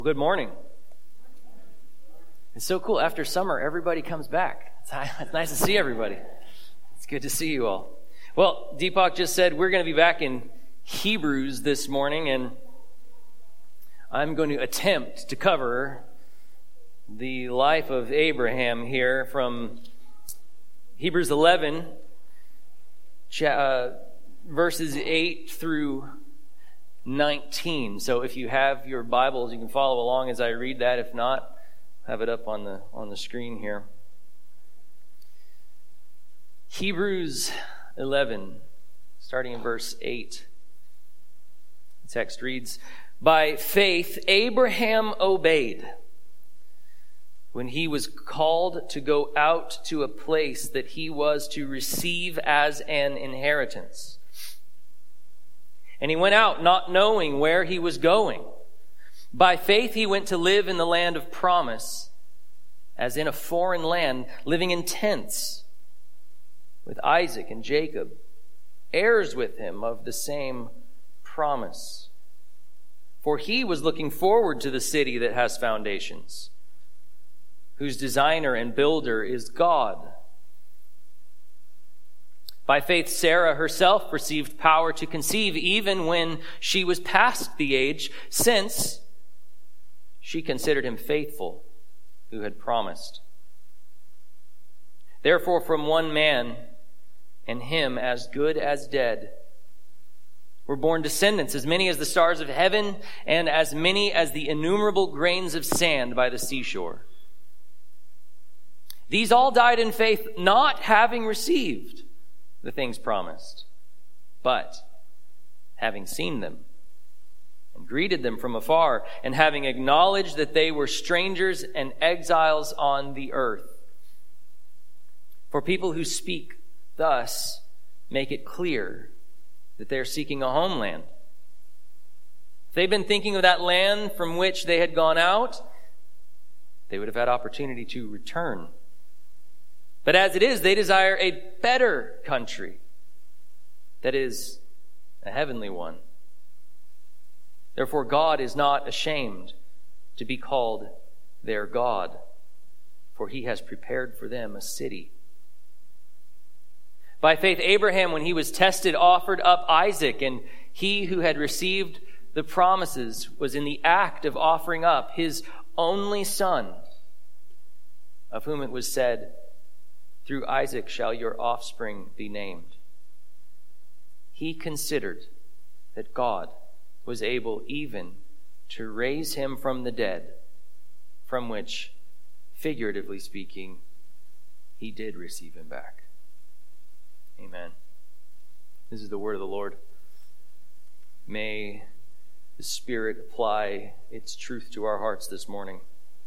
Good morning. It's so cool. After summer, everybody comes back. It's nice to see everybody. It's good to see you all. Well, Deepak just said we're going to be back in Hebrews this morning, and I'm going to attempt to cover the life of Abraham here from Hebrews 11, verses 8 through 19. So if you have your Bibles, you can follow along as I read that. If not, have it up on the screen here. Hebrews 11, starting in verse 8. The text reads, "By faith Abraham obeyed when he was called to go out to a place that he was to receive as an inheritance. And he went out not knowing where he was going. By faith he went to live in the land of promise, as in a foreign land, living in tents with Isaac and Jacob, heirs with him of the same promise. For he was looking forward to the city that has foundations, whose designer and builder is God. By faith, Sarah herself received power to conceive even when she was past the age, since she considered him faithful who had promised. Therefore, from one man, and him as good as dead, were born descendants, as many as the stars of heaven, and as many as the innumerable grains of sand by the seashore. These all died in faith, not having received the things promised, but having seen them and greeted them from afar, and having acknowledged that they were strangers and exiles on the earth. For people who speak thus make it clear that they are seeking a homeland. If they'd been thinking of that land from which they had gone out, they would have had opportunity to return. But as it is, they desire a better country, that is, a heavenly one. Therefore, God is not ashamed to be called their God, for he has prepared for them a city. By faith, Abraham, when he was tested, offered up Isaac, and he who had received the promises was in the act of offering up his only son, of whom it was said, 'Through Isaac shall your offspring be named.' He considered that God was able even to raise him from the dead, from which, figuratively speaking, he did receive him back." Amen. This is the word of the Lord. May the Spirit apply its truth to our hearts this morning.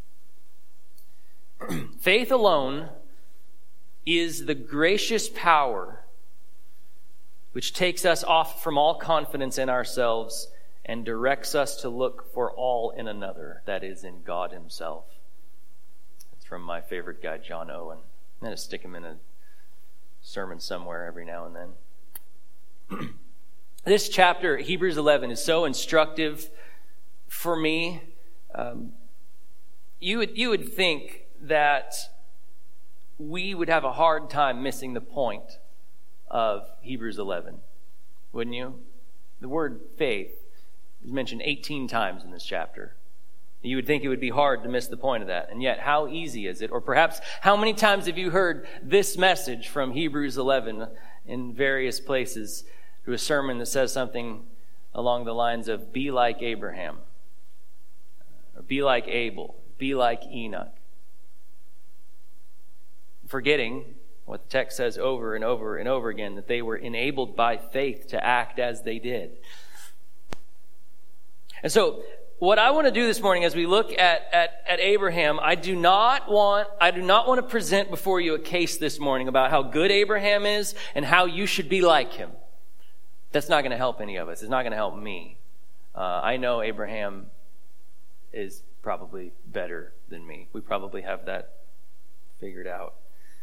Faith alone is the gracious power which takes us off from all confidence in ourselves and directs us to look for all in another, that is, in God himself. It's from my favorite guy, John Owen. I'm going to stick him in a sermon somewhere every now and then. This chapter, Hebrews 11, is so instructive for me. You would think that we would have a hard time missing the point of Hebrews 11, wouldn't you? The word faith is mentioned 18 times in this chapter. You would think it would be hard to miss the point of that. And yet, how easy is it? Or perhaps, how many times have you heard this message from Hebrews 11 in various places through a sermon that says something along the lines of, be like Abraham, or be like Abel, be like Enoch? Forgetting what the text says over and over and over again, that they were enabled by faith to act as they did. And so, what I want to do this morning as we look at Abraham, I do not want to present before you a case this morning about how good Abraham is and how you should be like him. That's not going to help any of us. It's not going to help me. I know Abraham is probably better than me. We probably have that figured out.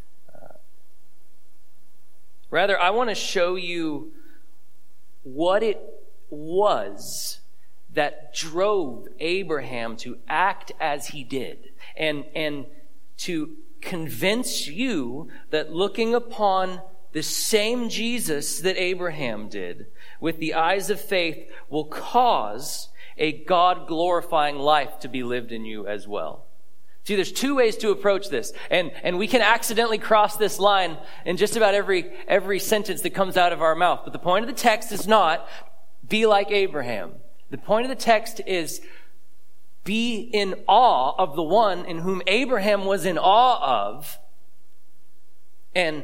Rather, I want to show you what it was that drove Abraham to act as he did, and to convince you that looking upon the same Jesus that Abraham did with the eyes of faith will cause a God-glorifying life to be lived in you as well. See, there's two ways to approach this, and we can accidentally cross this line in just about every sentence that comes out of our mouth. But the point of the text is not be like Abraham. The point of the text is be in awe of the one in whom Abraham was in awe of, and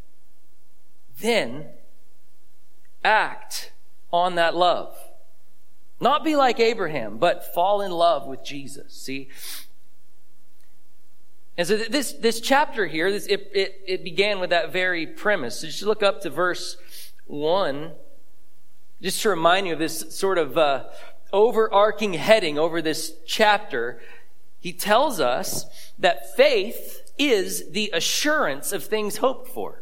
then act on that love. Not be like Abraham, but fall in love with Jesus. See? And so this chapter here, it began with that very premise. So just look up to verse 1, just to remind you of this sort of overarching heading over this chapter. He tells us that faith is the assurance of things hoped for,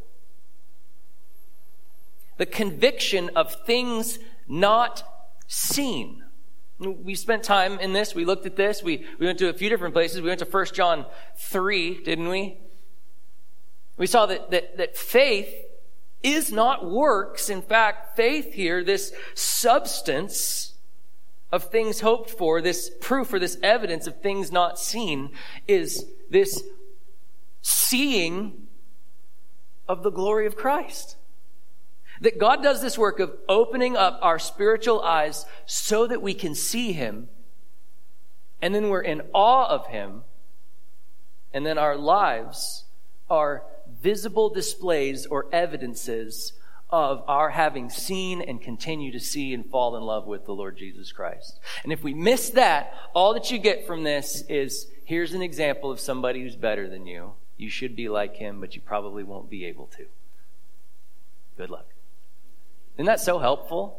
the conviction of things not seen. We spent time in this. We looked at this. We went to a few different places. We went to 1 John 3, didn't we? We saw that faith is not works. In fact, faith here, this substance of things hoped for, this proof or this evidence of things not seen, is this seeing of the glory of Christ. That God does this work of opening up our spiritual eyes so that we can see Him, and then we're in awe of Him, and then our lives are visible displays or evidences of our having seen and continue to see and fall in love with the Lord Jesus Christ. And if we miss that, all that you get from this is, here's an example of somebody who's better than you. You should be like him, but you probably won't be able to. Good luck. Isn't that so helpful?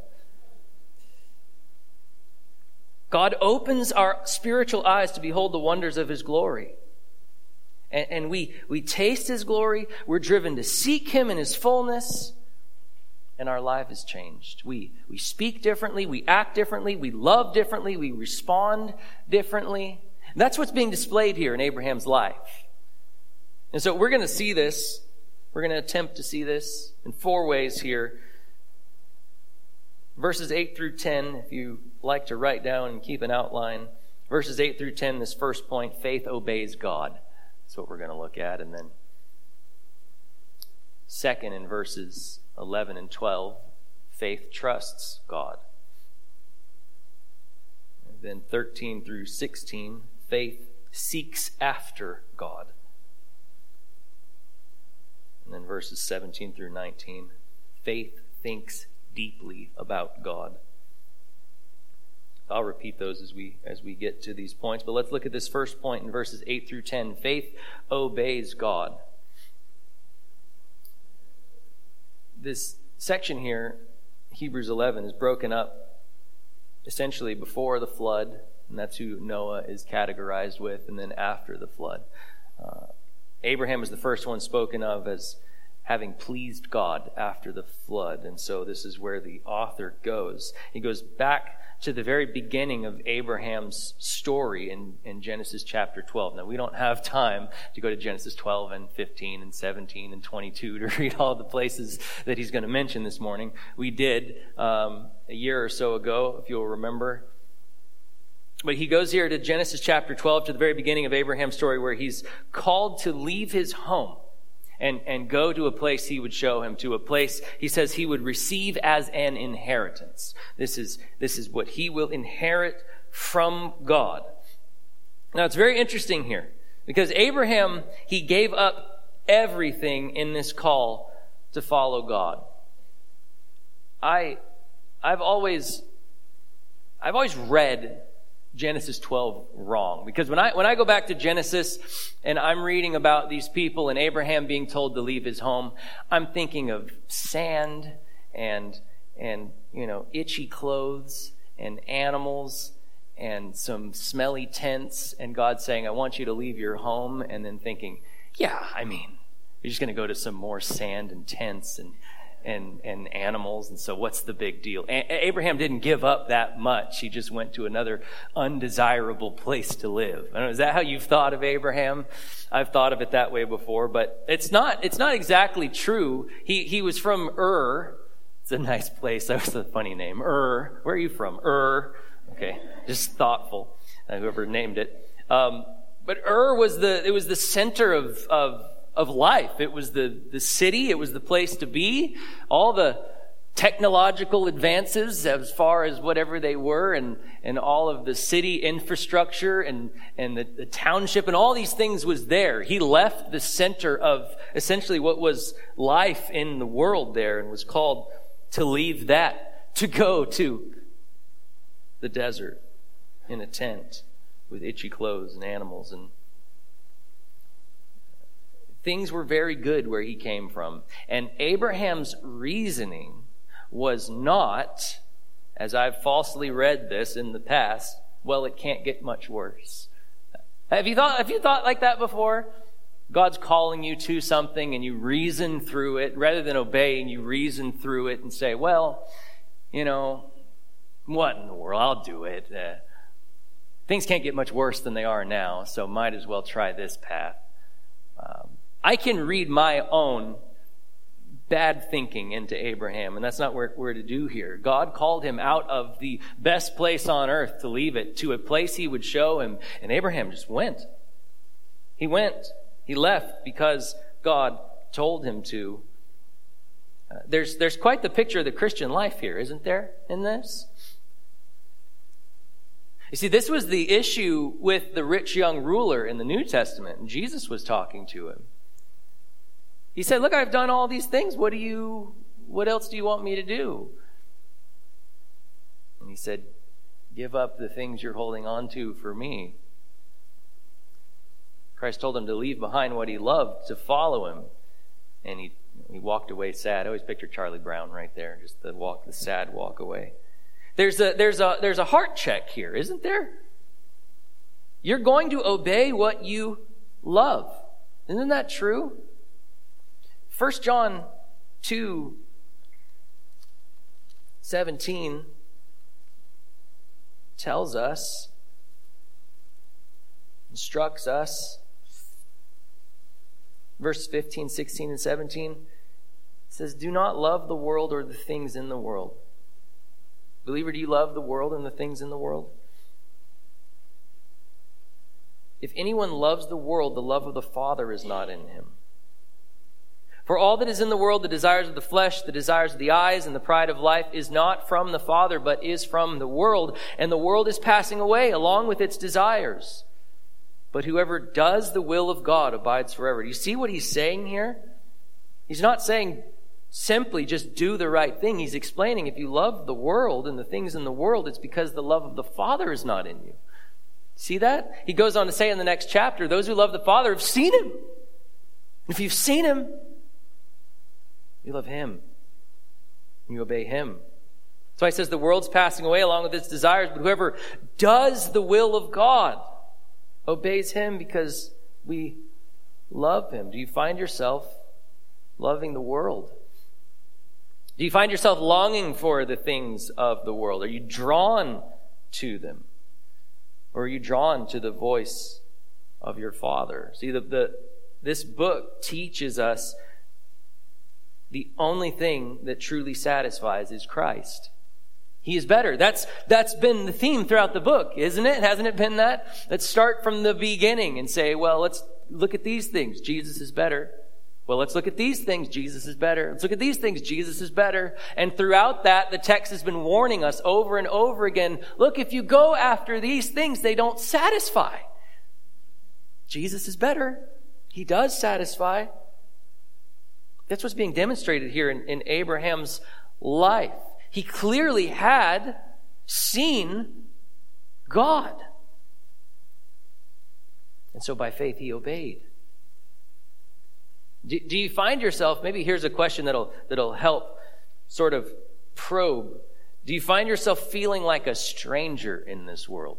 God opens our spiritual eyes to behold the wonders of His glory. And we taste His glory. We're driven to seek Him in His fullness. And our life is changed. We speak differently. We act differently. We love differently. We respond differently. And that's what's being displayed here in Abraham's life. And so we're going to see this. We're going to attempt to see this in 4 ways here. Verses 8 through 10, if you like to write down and keep an outline. Verses 8 through 10, this first point, faith obeys God. That's what we're going to look at. And then second, in verses 11 and 12, faith trusts God. And then 13 through 16, faith seeks after God. And then verses 17 through 19, faith thinks deeply about God. I'll repeat those as we get to these points, but let's look at this first point in verses 8 through 10. Faith obeys God. This section here, Hebrews 11, is broken up essentially before the flood, and that's who Noah is categorized with, and then after the flood. Abraham is the first one spoken of as having pleased God after the flood. And so this is where the author goes. He goes back to the very beginning of Abraham's story in Genesis chapter 12. Now, we don't have time to go to Genesis 12 and 15 and 17 and 22 to read all the places that he's going to mention this morning. We did a year or so ago, if you'll remember. But he goes here to Genesis chapter 12, to the very beginning of Abraham's story, where he's called to leave his home and go to a place he would show him, to a place he says he would receive as an inheritance. This is what he will inherit from God. Now, it's very interesting here, because Abraham, he gave up everything in this call to follow God. I've always read Genesis 12 wrong, because when I go back to Genesis and I'm reading about these people and Abraham being told to leave his home, I'm thinking of sand and itchy clothes and animals and some smelly tents, and God saying, I want you to leave your home, and then thinking, yeah, I mean, you're just going to go to some more sand and tents and animals, and so what's the big deal? Abraham didn't give up that much. He just went to another undesirable place to live. I don't know, is that how you've thought of Abraham? I've thought of it that way before, but it's not exactly true. He was from Ur. It's a nice place. That was a funny name. Ur. Where are you from? Ur. Okay, just thoughtful. Whoever named it. But Ur was the center of life. It was the city. It was the place to be. All the technological advances as far as whatever they were, and all of the city infrastructure and the township and all these things was there. He left the center of essentially what was life in the world there and was called to leave that, to go to the desert in a tent with itchy clothes and animals, and things were very good where he came from. And Abraham's reasoning was not, as I've falsely read this in the past, well, it can't get much worse. Have you thought like that before? God's calling you to something and you reason through it rather than obeying. You reason through it and say, well, what in the world? I'll do it. Things can't get much worse than they are now, so might as well try this path. I can read my own bad thinking into Abraham, and that's not what we're to do here. God called him out of the best place on earth to leave it to a place he would show him, and Abraham just went. He went. He left because God told him to. There's quite the picture of the Christian life here, isn't there, in this? You see, this was the issue with the rich young ruler in the New Testament, and Jesus was talking to him. He said, look, I've done all these things. What else do you want me to do? And he said, give up the things you're holding on to for me. Christ told him to leave behind what he loved, to follow him. And he walked away sad. I always picture Charlie Brown right there, just the sad walk away. There's a heart check here, isn't there? You're going to obey what you love. Isn't that true? 1 John 2:17 tells us, instructs us, verse 15, 16, and 17, it says, do not love the world or the things in the world. Believer, do you love the world and the things in the world? If anyone loves the world, the love of the Father is not in him. For all that is in the world, the desires of the flesh, the desires of the eyes, and the pride of life is not from the Father, but is from the world. And the world is passing away along with its desires. But whoever does the will of God abides forever. Do you see what he's saying here? He's not saying simply just do the right thing. He's explaining if you love the world and the things in the world, it's because the love of the Father is not in you. See that? He goes on to say in the next chapter, those who love the Father have seen him. If you've seen him, you love him. You obey him. So he says the world's passing away along with its desires, but whoever does the will of God obeys him because we love him. Do you find yourself loving the world? Do you find yourself longing for the things of the world? Are you drawn to them? Or are you drawn to the voice of your Father? See, this book teaches us the only thing that truly satisfies is Christ. He is better. That's been the theme throughout the book, isn't it? Hasn't it been that? Let's start from the beginning and say, well, let's look at these things. Jesus is better. Well, let's look at these things. Jesus is better. Let's look at these things. Jesus is better. And throughout that, the text has been warning us over and over again, look, if you go after these things, they don't satisfy. Jesus is better. He does satisfy. That's what's being demonstrated here in Abraham's life. He clearly had seen God. And so by faith, he obeyed. Do you find yourself, maybe here's a question that'll help sort of probe. Do you find yourself feeling like a stranger in this world?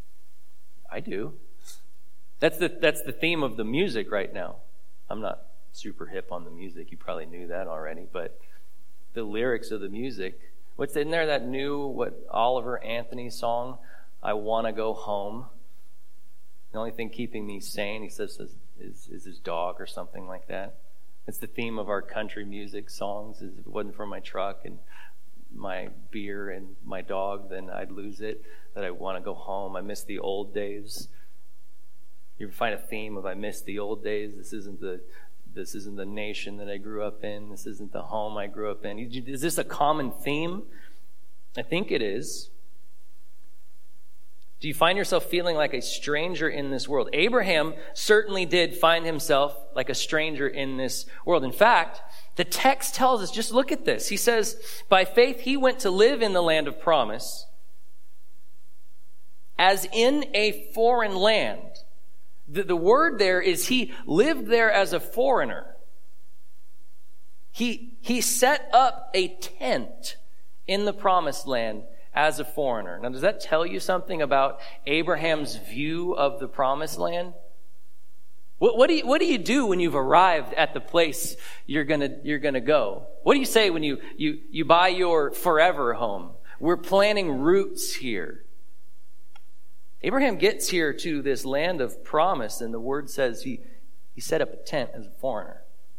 I do. That's the theme of the music right now. I'm not super hip on the music. You probably knew that already. But the lyrics of the music, what's in there, that new, Oliver Anthony song, I Want to Go Home. The only thing keeping me sane, he says, is his dog or something like that. It's the theme of our country music songs. Is if it wasn't for my truck and my beer and my dog, then I'd lose it. That I want to go home. I miss the old days. You ever find a theme of I miss the old days? This isn't the nation that I grew up in. This isn't the home I grew up in. Is this a common theme? I think it is. Do you find yourself feeling like a stranger in this world? Abraham certainly did find himself like a stranger in this world. In fact, the text tells us, just look at this. He says, by faith he went to live in the land of promise, as in a foreign land. The word there is he lived there as a foreigner. He set up a tent in the promised land as a foreigner. Now, does that tell you something about Abraham's view of the promised land? What do you do when you've arrived at the place you're gonna go? What do you say when you buy your forever home? We're planting roots here. Abraham gets here to this land of promise, and the word says he set up a tent as a foreigner.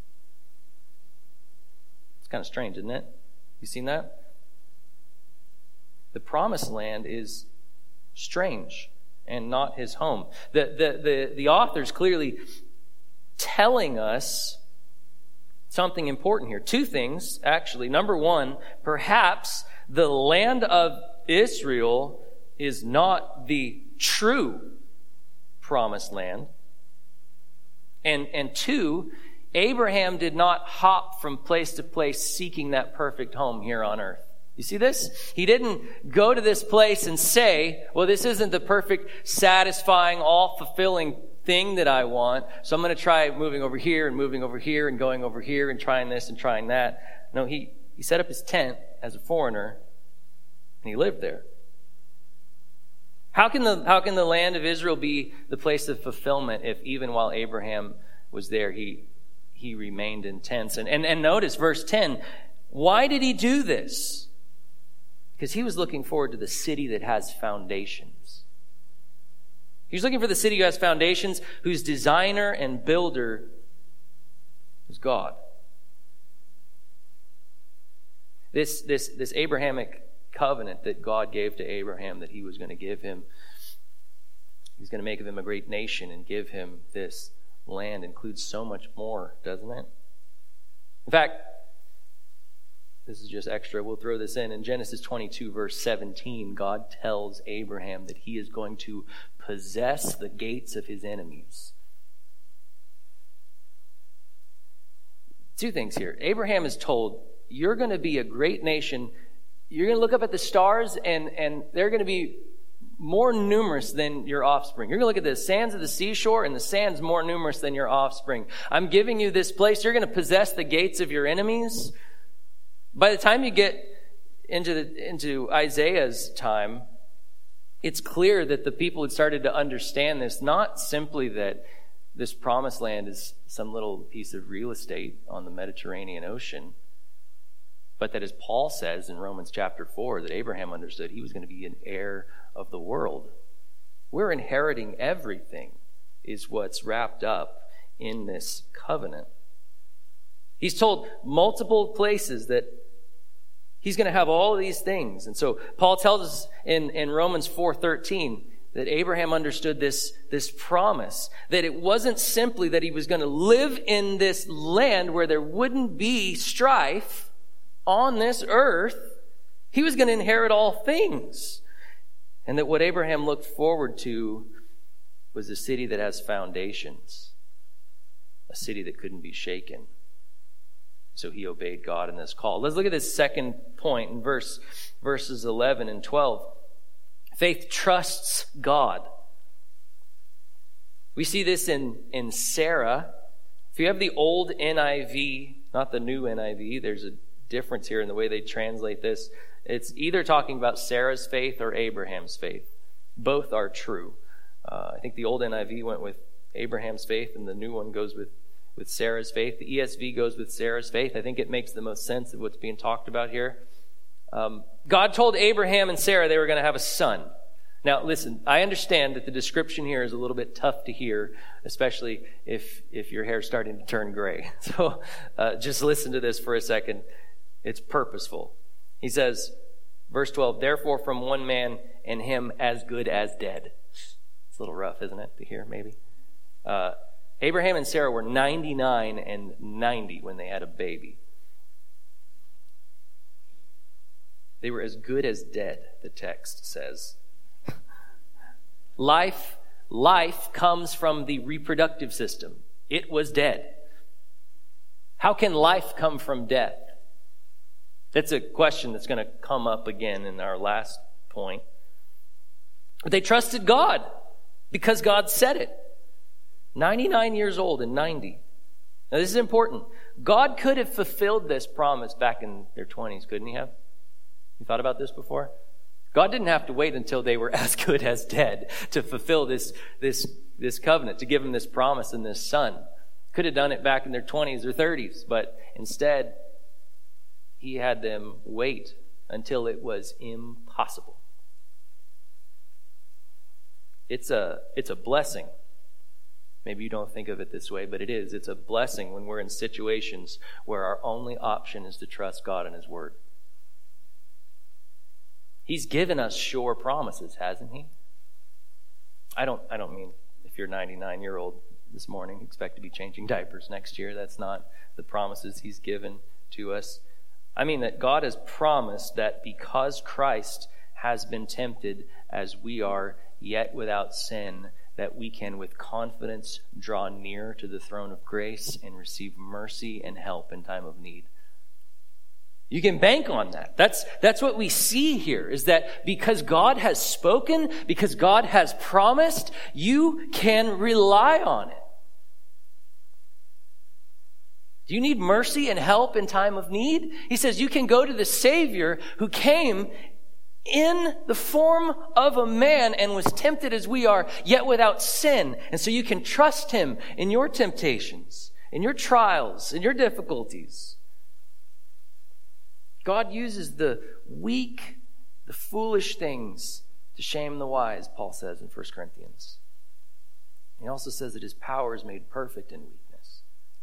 It's kind of strange, isn't it? You seen that? The promised land is strange and not his home. The author's clearly telling us something important here. Two things, actually. Number one, perhaps the land of Israel is not the true promised land. And two, Abraham did not hop from place to place seeking that perfect home here on earth. You see this? He didn't go to this place and say, well, this isn't the perfect, satisfying, all-fulfilling thing that I want, so I'm going to try moving over here and moving over here and going over here and trying this and trying that. No, he set up his tent as a foreigner, and he lived there. How can the land of Israel be the place of fulfillment if even while Abraham was there, he remained in tents? And notice verse 10, why did he do this? Because he was looking forward to the city that has foundations. He was looking for the city who has foundations, whose designer and builder is God. This Abrahamic covenant that God gave to Abraham, that he was going to give him, he's going to make of him a great nation and give him this land, includes so much more, doesn't it? In fact, this is just extra. We'll throw this in. In Genesis 22, verse 17, God tells Abraham that he is going to possess the gates of his enemies. Two things here. Abraham is told, you're going to be a great nation. You're going to look up at the stars, and they're going to be more numerous than your offspring. You're going to look at the sands of the seashore, and the sand's more numerous than your offspring. I'm giving you this place. You're going to possess the gates of your enemies. By the time you get into Isaiah's time, it's clear that the people had started to understand this, not simply that this promised land is some little piece of real estate on the Mediterranean Ocean, but that, as Paul says in Romans chapter 4, that Abraham understood he was going to be an heir of the world. We're inheriting everything, is what's wrapped up in this covenant. He's told multiple places that he's going to have all of these things. And so Paul tells us in Romans 4:13 that Abraham understood this promise, that it wasn't simply that he was going to live in this land where there wouldn't be strife on this earth. He was going to inherit all things. And that what Abraham looked forward to was a city that has foundations, a city that couldn't be shaken. So he obeyed God in this call. Let's look at this second point in verses 11 and 12. Faith trusts God. We see this in Sarah. If you have the old NIV, not the new NIV, there's a difference here in the way they translate this. It's either talking about Sarah's faith or Abraham's faith. Both are true. I think the old NIV went with Abraham's faith, and the new one goes with with Sarah's faith. The ESV goes with Sarah's faith. I think it makes the most sense of what's being talked about here. God told Abraham and Sarah they were going to have a son. Now, listen, I understand that the description here is a little bit tough to hear, especially if your hair's starting to turn gray. So just listen to this for a second. It's purposeful. He says, verse 12, therefore from one man and him as good as dead. It's a little rough, isn't it, to hear maybe? Abraham and Sarah were 99 and 90 when they had a baby. They were as good as dead, the text says. Life comes from the reproductive system. It was dead. How can life come from death? That's a question that's going to come up again in our last point. But they trusted God because God said it. 99 years old and 90. Now this is important. God could have fulfilled this promise back in their 20s, couldn't he have? You thought about this before? God didn't have to wait until they were as good as dead to fulfill this covenant, to give them this promise and this son. Could have done it back in their 20s or 30s, but instead, he had them wait until it was impossible. It's a blessing. Maybe you don't think of it this way, but it is. It's a blessing when we're in situations where our only option is to trust God and his word. He's given us sure promises, hasn't he? I don't mean if you're 99-year-old this morning, expect to be changing diapers next year. That's not the promises he's given to us. I mean that God has promised that because Christ has been tempted as we are, yet without sin, that we can with confidence draw near to the throne of grace and receive mercy and help in time of need. You can bank on that. That's what we see here, is that because God has spoken, because God has promised, you can rely on it. Do you need mercy and help in time of need? He says you can go to the Savior who came in the form of a man and was tempted as we are, yet without sin. And so you can trust him in your temptations, in your trials, in your difficulties. God uses the weak, the foolish things to shame the wise, Paul says in 1 Corinthians. He also says that his power is made perfect in weakness.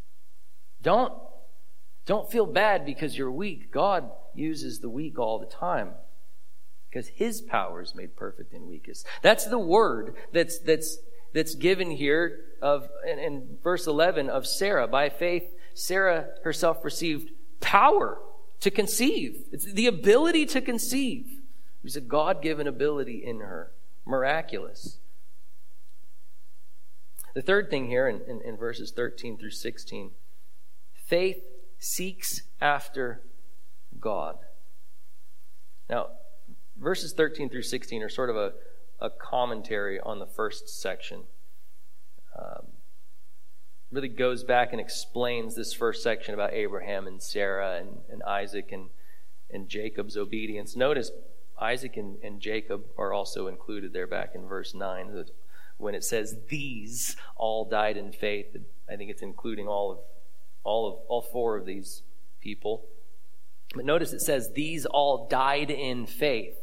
Don't feel bad because you're weak. God uses the weak all the time, because his power is made perfect in weakness. That's the word that's given here in verse 11 of Sarah. By faith, Sarah herself received power to conceive. It's the ability to conceive. There's a God-given ability in her. Miraculous. The third thing here in verses 13 through 16, faith seeks after God. Now, verses 13 through 16 are sort of a commentary on the first section. Really goes back and explains this first section about Abraham and Sarah and Isaac and Jacob's obedience. Notice Isaac and Jacob are also included there back in verse 9. When it says these all died in faith, I think it's including all four of these people. But notice it says these all died in faith,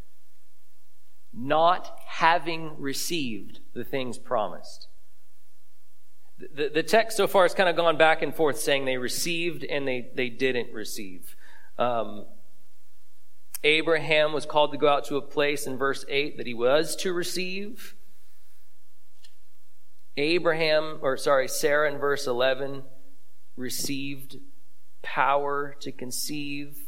not having received the things promised. The text so far has kind of gone back and forth saying they received and they didn't receive. Abraham was called to go out to a place in verse 8 that he was to receive. Sarah in verse 11 received power to conceive.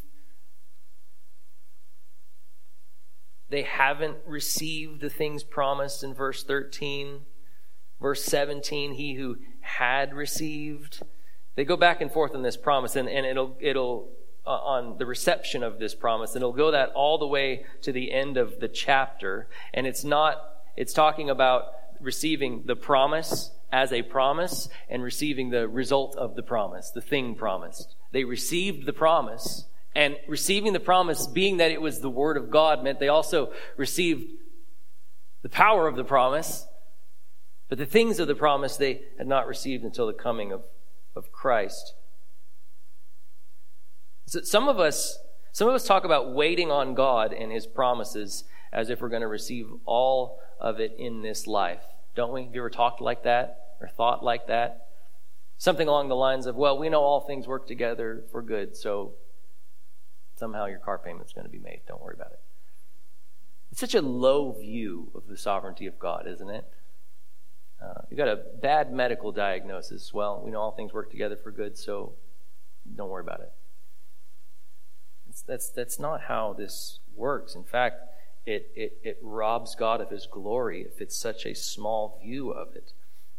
They haven't received the things promised in verse 13. Verse 17, he who had received. They go back and forth on this promise, and it'll on the reception of this promise, and it'll go that all the way to the end of the chapter. And it's talking about receiving the promise as a promise and receiving the result of the promise, the thing promised. They received the promise, and receiving the promise, being that it was the word of God, meant they also received the power of the promise. But the things of the promise they had not received until the coming of Christ. So some of us talk about waiting on God and his promises as if we're going to receive all of it in this life. Don't we? Have you ever talked like that or thought like that? Something along the lines of, well, we know all things work together for good, so somehow your car payment's going to be made. Don't worry about it. It's such a low view of the sovereignty of God, isn't it? You got a bad medical diagnosis. Well, we know all things work together for good, so don't worry about it. That's not how this works. In fact, it robs God of his glory if it's such a small view of it.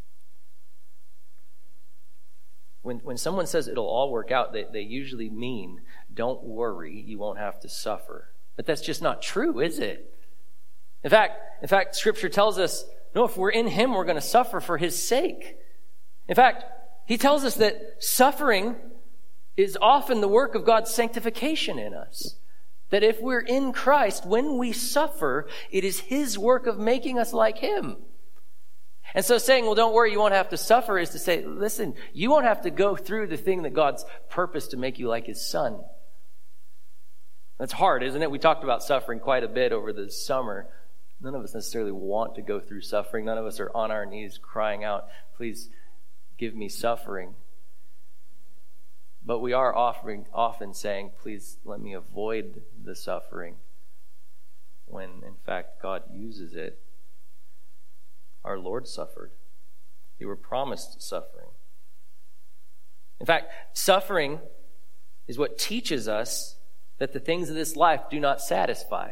When someone says it'll all work out, they usually mean, don't worry, you won't have to suffer. But that's just not true, is it? In fact, Scripture tells us, no, if we're in him, we're going to suffer for his sake. In fact, he tells us that suffering is often the work of God's sanctification in us. That if we're in Christ, when we suffer, it is his work of making us like him. And so saying, well, don't worry, you won't have to suffer, is to say, listen, you won't have to go through the thing that God's purposed to make you like his son. That's hard, isn't it? We talked about suffering quite a bit over the summer. None of us necessarily want to go through suffering. None of us are on our knees crying out, please give me suffering. But we are often saying, please let me avoid the suffering, when in fact God uses it. Our Lord suffered. You were promised suffering. In fact, suffering is what teaches us that the things of this life do not satisfy.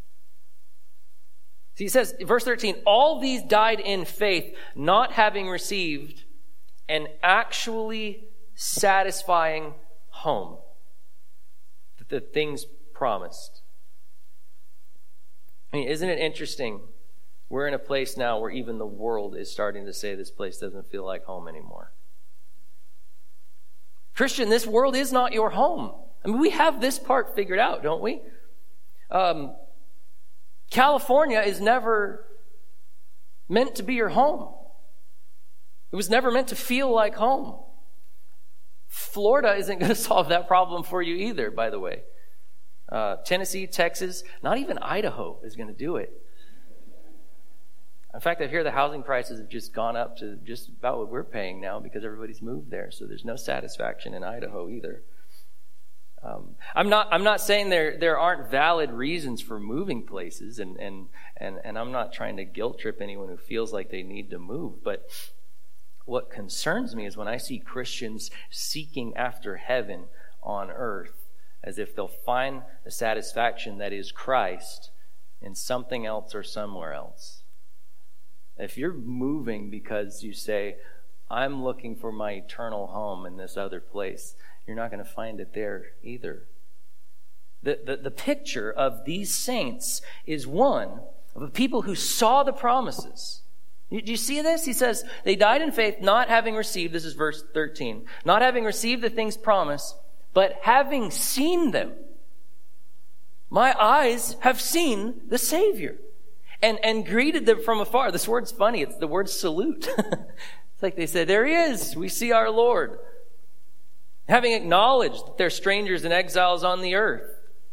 See, he says, verse 13, all these died in faith, not having received an actually satisfying home. The things promised. I mean, isn't it interesting? We're in a place now where even the world is starting to say this place doesn't feel like home anymore. Christian, this world is not your home. I mean, we have this part figured out, don't we? California is never meant to be your home. It was never meant to feel like home. Florida isn't going to solve that problem for you either, by the way. Tennessee, Texas, not even Idaho is going to do it. In fact, I hear the housing prices have just gone up to just about what we're paying now because everybody's moved there. So there's no satisfaction in Idaho either. I'm not saying there aren't valid reasons for moving places, and I'm not trying to guilt trip anyone who feels like they need to move. But what concerns me is when I see Christians seeking after heaven on earth as if they'll find the satisfaction that is Christ in something else or somewhere else. If you're moving because you say, I'm looking for my eternal home in this other place, you're not going to find it there either. The picture of these saints is one of a people who saw the promises. Do you see this? He says, they died in faith, not having received, this is verse 13, not having received the things promised, but having seen them. My eyes have seen the Savior. And greeted them from afar. This word's funny. It's the word salute. It's like they said, there he is. We see our Lord. Having acknowledged that they're strangers and exiles on the earth.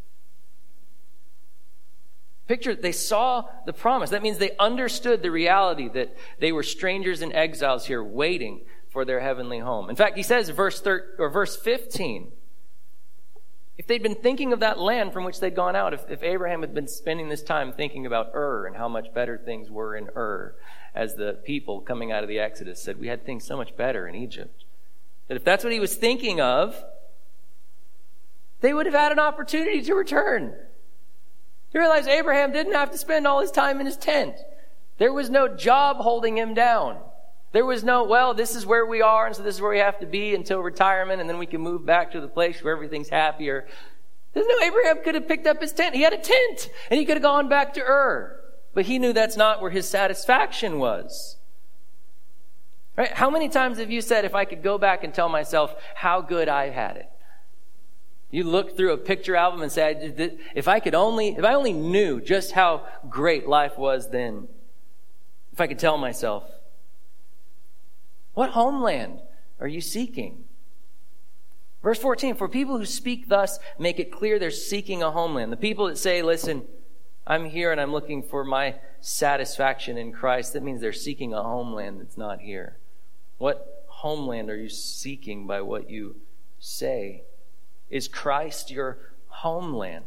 Picture, they saw the promise. That means they understood the reality that they were strangers and exiles here waiting for their heavenly home. In fact, he says, verse 15, if they'd been thinking of that land from which they'd gone out, if Abraham had been spending this time thinking about Ur and how much better things were in Ur, as the people coming out of the Exodus said, we had things so much better in Egypt. That if that's what he was thinking of, they would have had an opportunity to return. You realize Abraham didn't have to spend all his time in his tent. There was no job holding him down. There was no, well, this is where we are, and so this is where we have to be until retirement, and then we can move back to the place where everything's happier. There's no, Abraham could have picked up his tent. He had a tent, and he could have gone back to Ur. But he knew that's not where his satisfaction was. Right? How many times have you said, if I could go back and tell myself how good I had it? You look through a picture album and say, if I only knew just how great life was then, if I could tell myself. What homeland are you seeking? Verse 14, for people who speak thus make it clear they're seeking a homeland. The people that say, listen, I'm here and I'm looking for my satisfaction in Christ, that means they're seeking a homeland that's not here. What homeland are you seeking by what you say? Is Christ your homeland?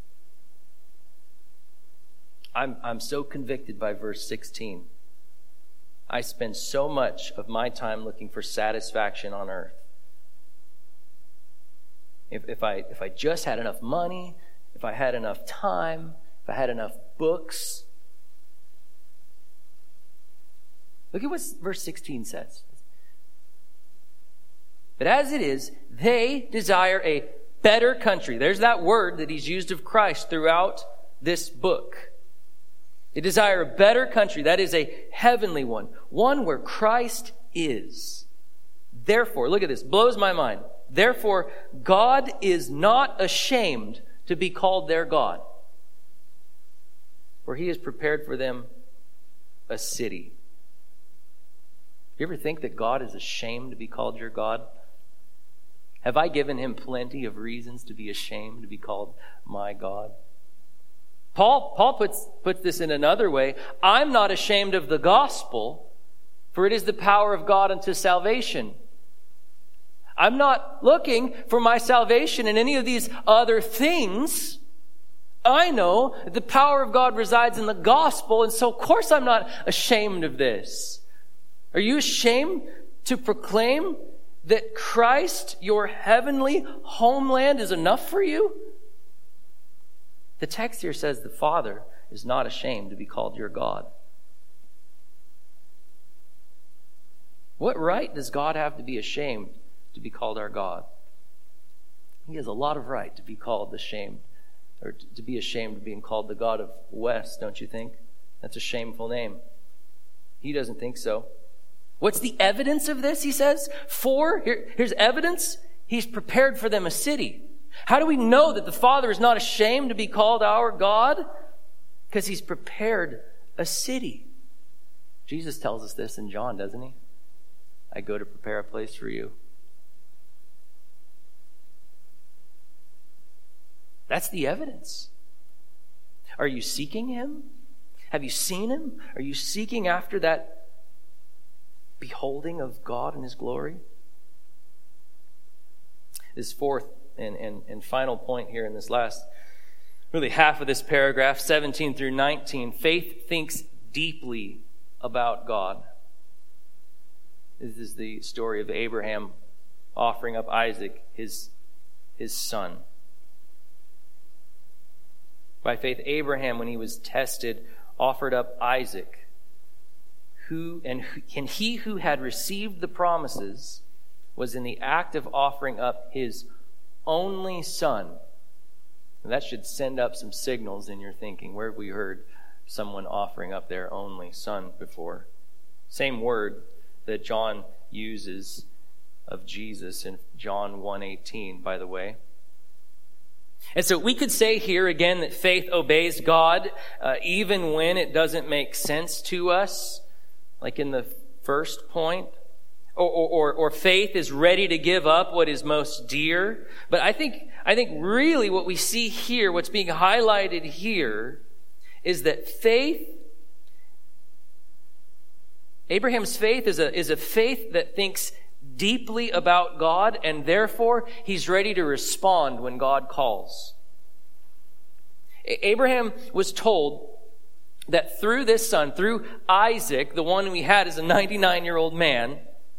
I'm so convicted by verse 16. I spend so much of my time looking for satisfaction on earth. If I just had enough money, if I had enough time, if I had enough books. Look at what verse 16 says. But as it is, they desire a better country. There's that word that he's used of Christ throughout this book. They desire a better country. That is a heavenly one. One where Christ is. Therefore, look at this. Blows my mind. Therefore, God is not ashamed to be called their God. For he has prepared for them a city. You ever think that God is ashamed to be called your God? Have I given him plenty of reasons to be ashamed to be called my God? Paul puts this in another way. I'm not ashamed of the gospel, for it is the power of God unto salvation. I'm not looking for my salvation in any of these other things. I know that the power of God resides in the gospel, and so of course I'm not ashamed of this. Are you ashamed to proclaim that Christ, your heavenly homeland, is enough for you? The text here says the Father is not ashamed to be called your God. What right does God have to be ashamed to be called our God? He has a lot of right to be called ashamed, or to be ashamed of being called the God of West, don't you think? That's a shameful name. He doesn't think so. What's the evidence of this, he says? Here's evidence. He's prepared for them a city. How do we know that the Father is not ashamed to be called our God? Because he's prepared a city. Jesus tells us this in John, doesn't he? I go to prepare a place for you. That's the evidence. Are you seeking him? Have you seen him? Are you seeking after that beholding of God in his glory? This fourth and final point here in this last really half of this paragraph, 17 through 19, faith thinks deeply about God. This is the story of Abraham offering up Isaac, his son. By faith, Abraham, when he was tested, offered up Isaac, and he who had received the promises was in the act of offering up his only son. And that should send up some signals in your thinking. Where have we heard someone offering up their only son before? Same word that John uses of Jesus in John 1:18, by the way. And so we could say here again that faith obeys God even when it doesn't make sense to us, like in the first point. Or faith is ready to give up what is most dear. But I think really what we see here, what's being highlighted here, is that Abraham's faith is a faith that thinks deeply about God, and therefore he's ready to respond when God calls. Abraham was told that through this son, through Isaac, the one we had as a 99-year-old man,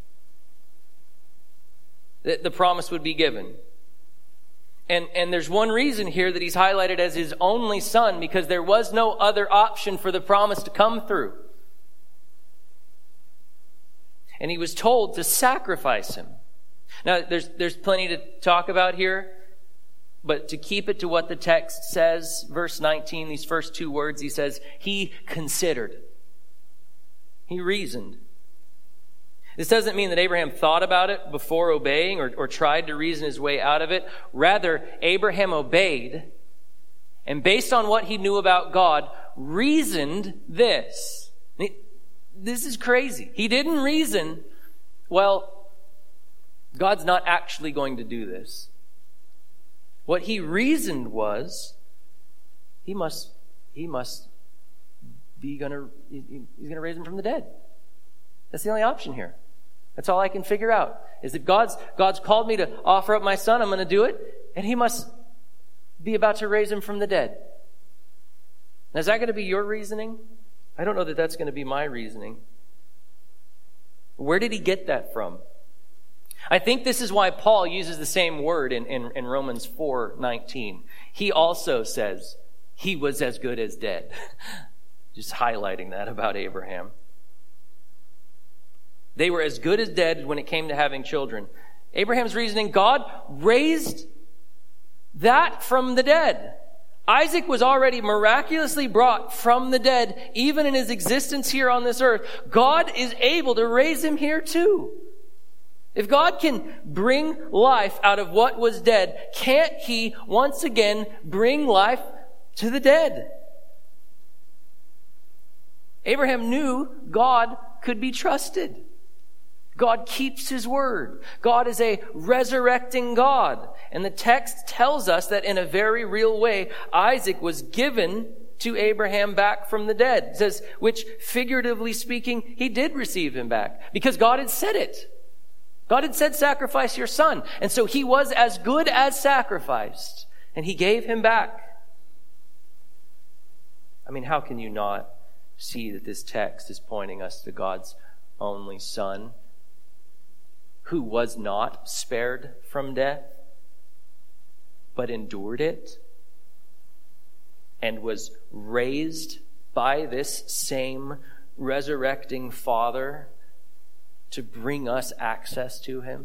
that the promise would be given. And there's one reason here that he's highlighted as his only son, because there was no other option for the promise to come through. And he was told to sacrifice him. Now, there's plenty to talk about here, but to keep it to what the text says, verse 19, these first two words, he says, he considered. He reasoned. This doesn't mean that Abraham thought about it before obeying or tried to reason his way out of it. Rather, Abraham obeyed, and based on what he knew about God, reasoned this. This is crazy. He didn't reason, well, God's not actually going to do this. What he reasoned was, he's gonna raise him from the dead. That's the only option here. That's all I can figure out, is that God's called me to offer up my son. I'm going to do it, and he must be about to raise him from the dead. Now, is that going to be your reasoning? I don't know that that's going to be my reasoning. Where did he get that from? I think this is why Paul uses the same word in Romans 4:19. He also says he was as good as dead. Just highlighting that about Abraham. They were as good as dead when it came to having children. Abraham's reasoning, God raised that from the dead. Isaac was already miraculously brought from the dead, even in his existence here on this earth. God is able to raise him here too. If God can bring life out of what was dead, can't he once again bring life to the dead? Abraham knew God could be trusted. God keeps his word. God is a resurrecting God. And the text tells us that in a very real way, Isaac was given to Abraham back from the dead. It says, which figuratively speaking, he did receive him back because God had said it. God had said, sacrifice your son. And so he was as good as sacrificed. And he gave him back. I mean, how can you not see that this text is pointing us to God's only son, who was not spared from death, but endured it, and was raised by this same resurrecting Father to bring us access to him?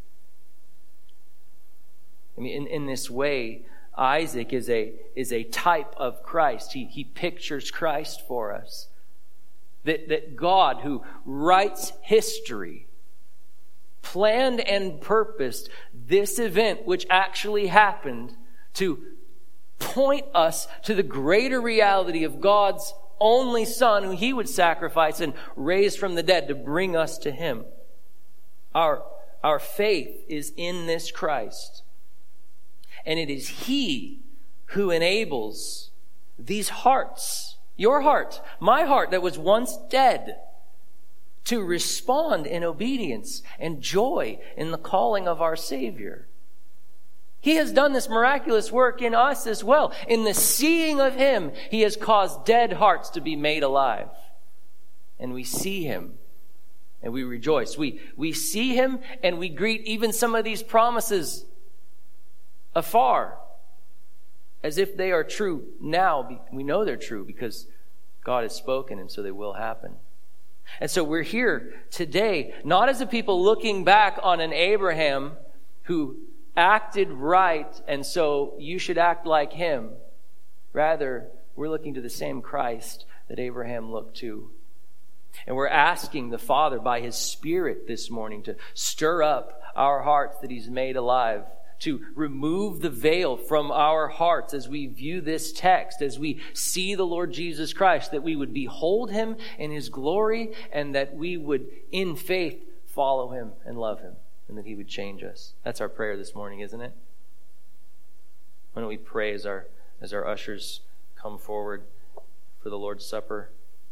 I mean, in this way, Isaac is a type of Christ. He pictures Christ for us. That God, who writes history, planned and purposed this event, which actually happened, to point us to the greater reality of God's only Son, who he would sacrifice and raise from the dead to bring us to him. Our faith is in this Christ. And it is he who enables these hearts, your heart, my heart that was once dead, to respond in obedience and joy in the calling of our Savior. He has done this miraculous work in us as well. In the seeing of him, he has caused dead hearts to be made alive. And we see him and we rejoice. We see him and we greet even some of these promises afar as if they are true now. We know they're true because God has spoken, and so they will happen. And so we're here today, not as a people looking back on an Abraham who acted right, and so you should act like him. Rather, we're looking to the same Christ that Abraham looked to. And we're asking the Father by his Spirit this morning to stir up our hearts that he's made alive, to remove the veil from our hearts as we view this text, as we see the Lord Jesus Christ, that we would behold him in his glory, and that we would, in faith, follow him and love him, and that he would change us. That's our prayer this morning, isn't it? Why don't we pray as our ushers come forward for the Lord's Supper?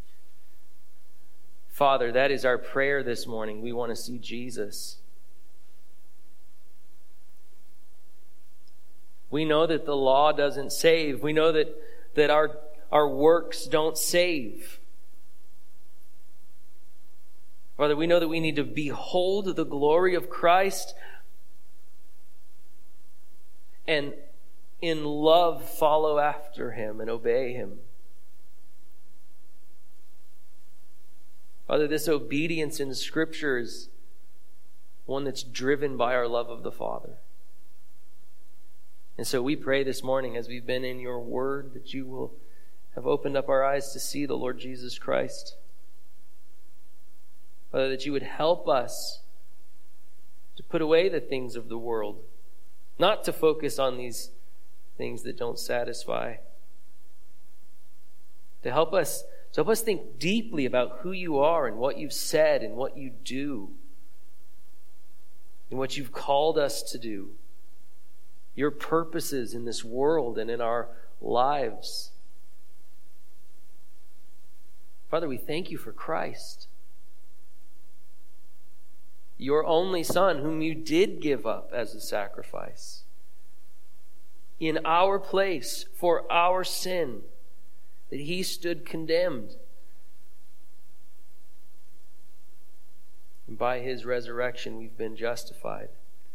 Father, that is our prayer this morning. We want to see Jesus. We know that the law doesn't save. We know that our works don't save. Father, we know that we need to behold the glory of Christ and in love follow after him and obey him. Father, this obedience in Scripture is one that's driven by our love of the Father. And so we pray this morning, as we've been in your word, that you will have opened up our eyes to see the Lord Jesus Christ. Father, that you would help us to put away the things of the world, not to focus on these things that don't satisfy. To help us think deeply about who you are and what you've said and what you do. in what you've called us to do, your purposes in this world and in our lives. Father, we thank you for Christ, your only Son, whom you did give up as a sacrifice in our place for our sin, that he stood condemned. And by his resurrection, we've been justified.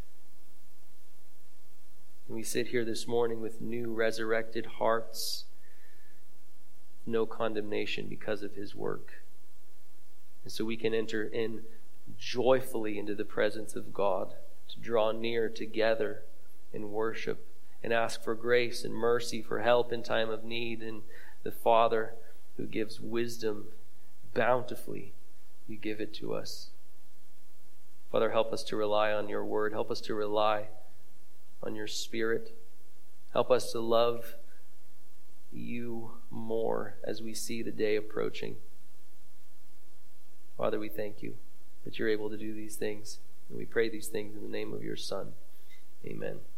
And we sit here this morning with new resurrected hearts, no condemnation because of his work. And so we can enter in joyfully into the presence of God, to draw near together in worship and ask for grace and mercy, for help in time of need, and the Father who gives wisdom bountifully, you give it to us. Father, help us to rely on your word. Help us to rely on your Spirit. Help us to love you more as we see the day approaching. Father, we thank you that you're able to do these things. And we pray these things in the name of your Son. Amen.